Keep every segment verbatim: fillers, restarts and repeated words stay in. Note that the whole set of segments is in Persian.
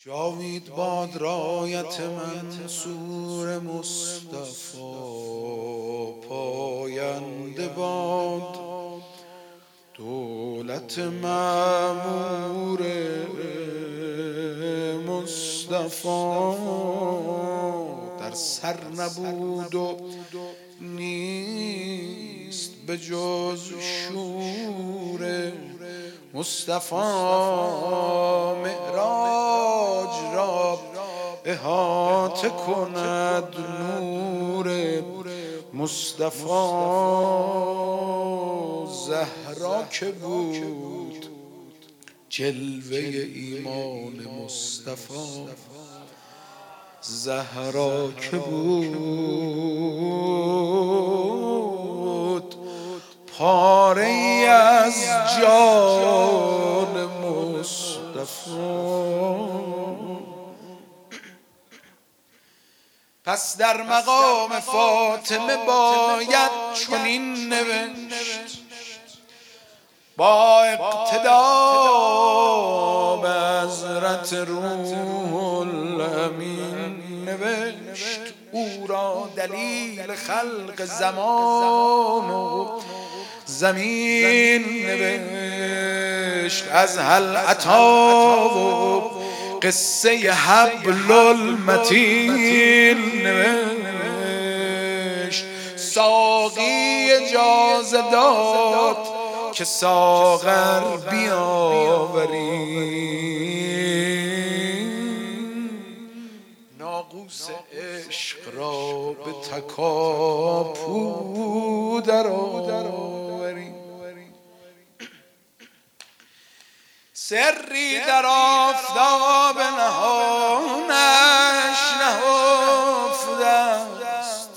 جاوید باد رایت منصور مصطفی، پاینده باد دولت مأمور مصطفی. در سر نبود و نیست به جز شور مصطفی. معراج را احاطه کند نور مصطفی. زهرا که بود جلوه ایمان مصطفی، زهرا که بود پاره از جان مصطفی. پس در مقام فاطمه باید چنین نوشت، با اقتدا به حضرت روح الامین نوشت. او را دلیل خلق زمان و زمین نوشت. از هل اتی و قصه حبل المتین نوشت. ساقی اجازه داد که ساغر بیاوریم، ناقوس عشق را به تکاپو درآوریم. سری در آفتاب نهانش نهفته است،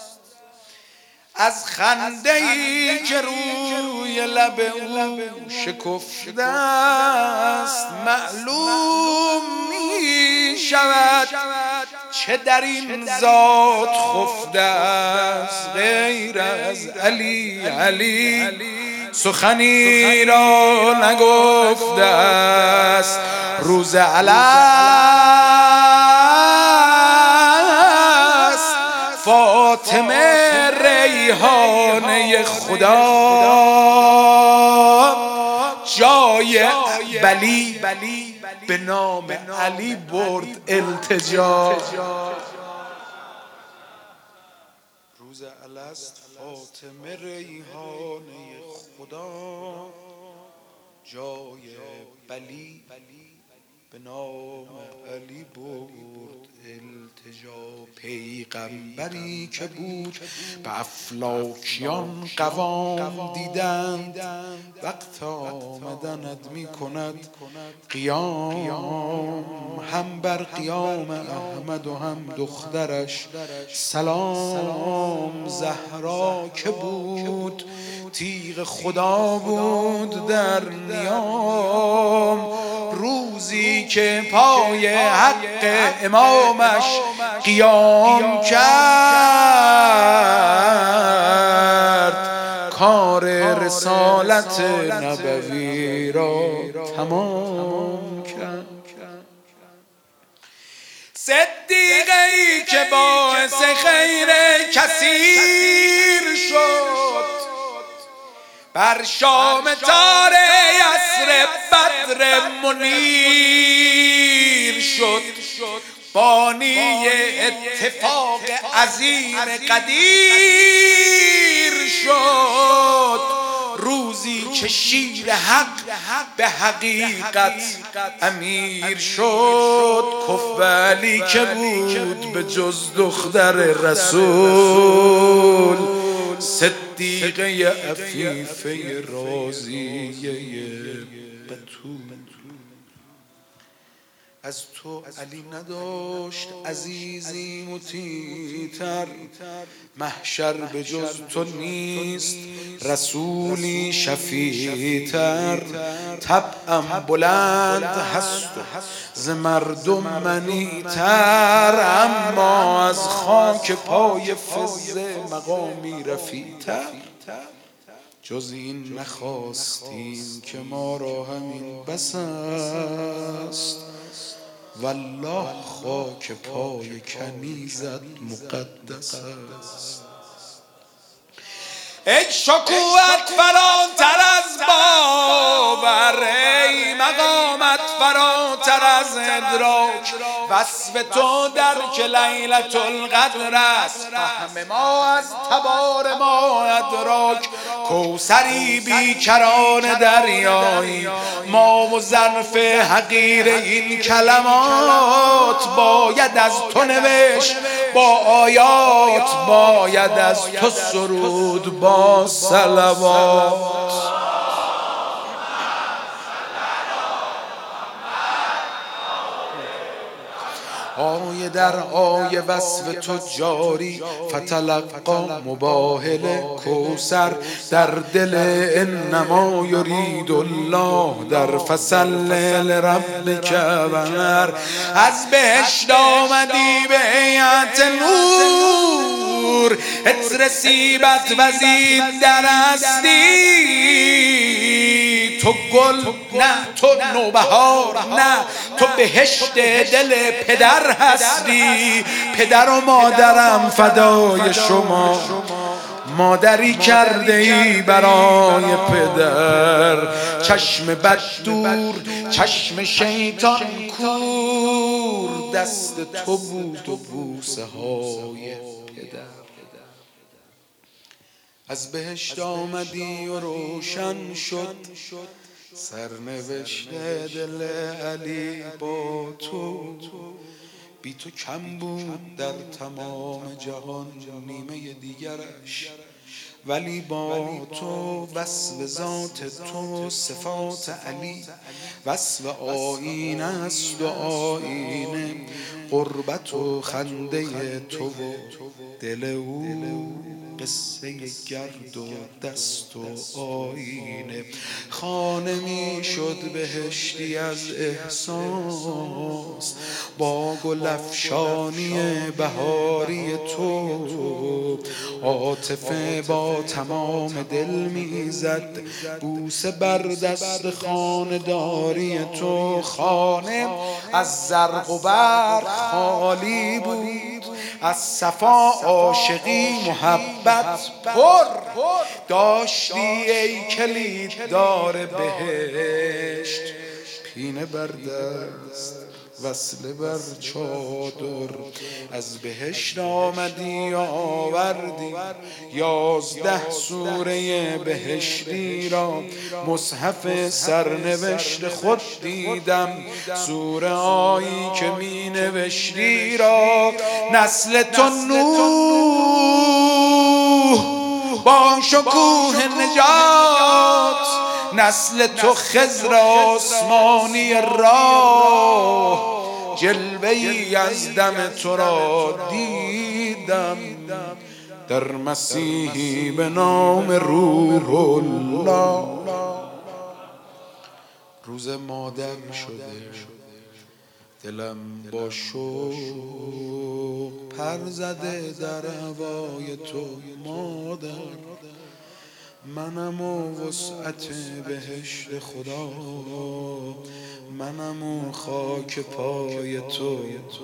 از خنده‌ای که روی لب او شکفته است. معلوم می شود چه در این ذات خفته است، غیر از علی علی سخنی را نگفته است. روز الست فاطمه ریحانه خدا، جای بلی به نام علی برد التجا. روز الست فاطمه ریحانه خدا، جای بلی به نام علی برد التجا. پیغمبری که بود به افلاکیان قوام دیدند، وقت آمدند می کند قیام. هم بر قیام احمد و هم دخترش سلام. زهرا که بود تیغ خدا بود در نیام، روزی که پای حق امامش قیام کرد، کار رسالت نبوی را تمام کرد. صدیقی که باعث خیر کثیر شد، بر شام تار یثرب بدر منیر شد. بانی اتفاق عظیم قدیر شد، روزی که شیر حق به حقیقت امیر شد. کف علی که بود به جز دختر رسول، صدیقه عفیفه راضیه بتول. از تو علی نداشت عزیزی مطیع‌تر، محشر به جز تو نیست رسولی شفیع‌تر. طبعم بلند هست و ز مردم منی‌تر، اما از خاک پای فضه مقامی رفیع‌تر. جز این نخواستیم که ما را همین بس است، والله خاک پای کنیزت مقدس است. ای شکوهت فراتر از باور، ای مقامت فراتر از ادراک، وصف تو در که لیلة القدر است، فهم ما از تبار ما ادراک. کوثری بیکران دریایی، ما و ظرف حقیر این کلمات، باید از تو نوشت با آیات، باید از تو سرود با صلوات. آیه در آیه وصف تو جاری، فتلقا مباهل کوثر در دل انما یرید الله در فصل لربک ونر. از بهشت آمدی به هیئت نور، عطر سیبت وزید در هستی. تو گل نه، تو نوبهار نه، تو بهشت دل پدر هستی. پدر و مادرم فدای شما، مادری کرده ای برای پدر. چشم بد دور، چشم شیطان کور، دست تو بود و بوسه های پدر. از بهشت آمدی و روشن شد سرنوشت دل علی با تو. بی تو کم بود در تمام جهان نیمه دیگرش، ولی با تو وصف ذات تو صفات علی وصف آیین است و آیینه قربت و خنده تو و دل او قصه گرد و دست و آینه. خانه می شد بهشتی از احساس با گل افشانی بهاری تو. عاطفه با تمام دل می زد بوسه بر دست خانه‌داری تو. خانه از زرق و برق خالی بود، از صفا عاشقی محبت پر داشتی ای کلید دار بهشت. پینه بر دست وصله بر چادر، از بهشت آمدی آوردی یازده سوره بهشتی را. مصحف سرنوشت خود دیدم، سوره هایی که می نوشتی را. نسل تو نوح با شکوه نجات، نسل تو خضر آسمانی راه. جلوه ای از دم تو را دیدم در مسیحی به نام روح الله. روز مادر شده دلم با شوق پر زده در هوای تو مادر. منم و وسعت بهشت خدا، منم و خاک پای تو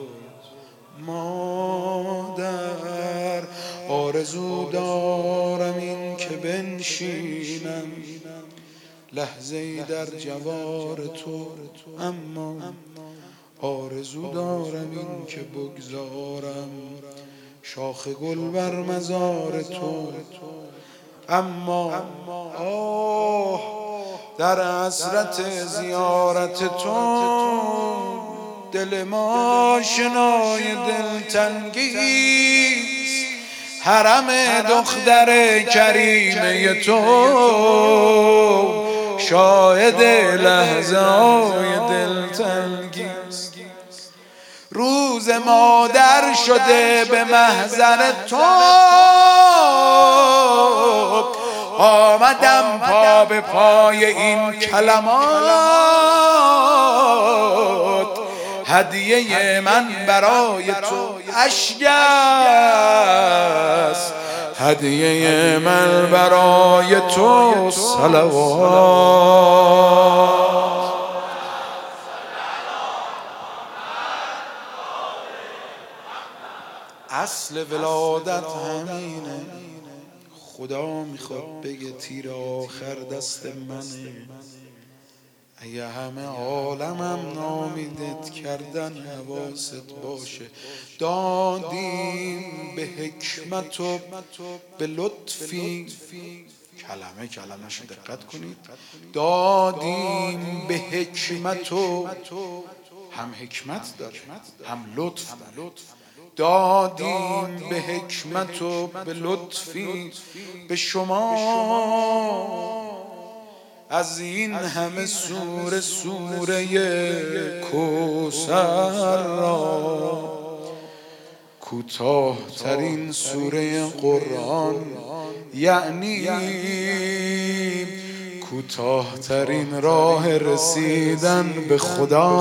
مادر. آرزو دارم این که بنشینم لحظه ای در جوار تو، اما آرزو دارم این که بگذارم شاخ گل بر مزار تو. اما آه در حسرت زیارت تو دل ما شنای دلتنگیست. حرم دختر کریمه تو شاهد لحظه های دلتنگیست. روز مادر شده به محضر تو، آمدم پا به پای این کلمات. هدیه من برای تو اشک است، هدیه من برای تو صلوات. اصل ولادت همینه. خدا میخواد بگه تیر آخر دست منه. اگه همه عالمم نامیدت کردن حواست باشه. دادیم به حکمت و به لطفی، کلمه کلمه شو دقت کنید. دادیم به حکمت و هم حکمت داره هم لطف داره. دادیم به حکمت و به لطفی به شما از این همه سوره سوره کوثر را، کوتاه ترین سوره قرآن، یعنی کوتاه ترین راه رسیدن به خدا،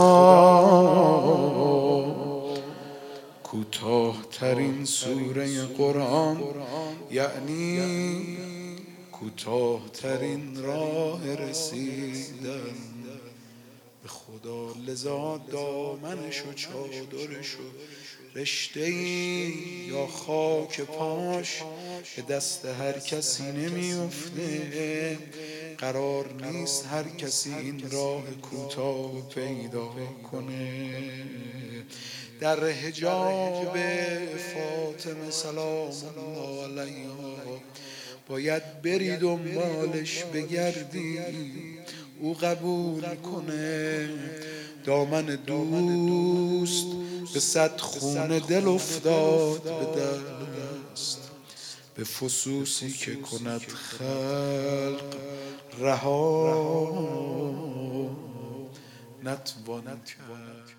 کوتاه ترین سوره قرآن یعنی کوتاه ترین راه رسیدن به خدا. لذا دامنش و چادرش و رشته‌ای یا خاک پاش به دست هر کسی نمیفته. قرار نیست هر کسی این راه کوتاه پیدا کنه. در حجاب فاطمه سلام الله علیها باید بری دنبالش بگردی، او قبول کنه. دامن دوست به صد خون دل افتاد به دست، به فسوسی که کند خلق رها نتوان کرد.